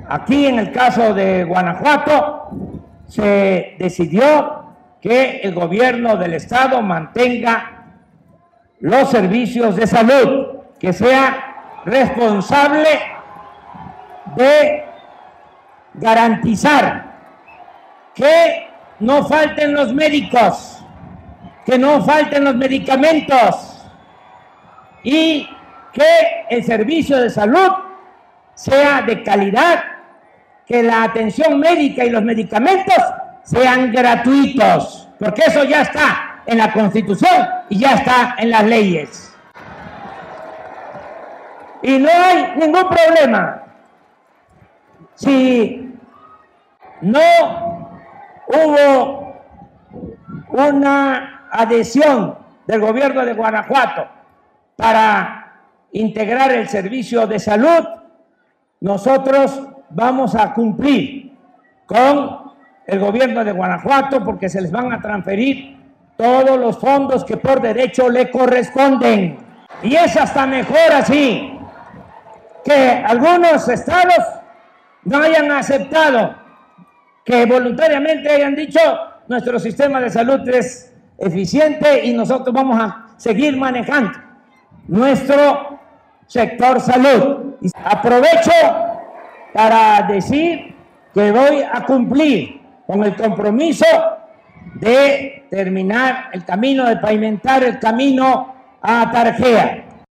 Aquí en el caso de Guanajuato se decidió que el gobierno del estado mantenga los servicios de salud, que sea responsable de garantizar que no falten los médicos, que no falten los medicamentos y que el servicio de salud sea de calidad, que la atención médica y los medicamentos sean gratuitos, porque eso ya está en la Constitución y ya está en las leyes. Y no hay ningún problema si no hubo una adhesión del gobierno de Guanajuato para integrar el servicio de salud. Nosotros vamos a cumplir con el gobierno de Guanajuato porque se les van a transferir todos los fondos que por derecho le corresponden. Y es hasta mejor así, que algunos estados no hayan aceptado, que voluntariamente hayan dicho nuestro sistema de salud es eficiente y nosotros vamos a seguir manejando nuestro sector salud. Y aprovecho para decir que voy a cumplir con el compromiso de terminar el camino, de pavimentar el camino a Tarjea.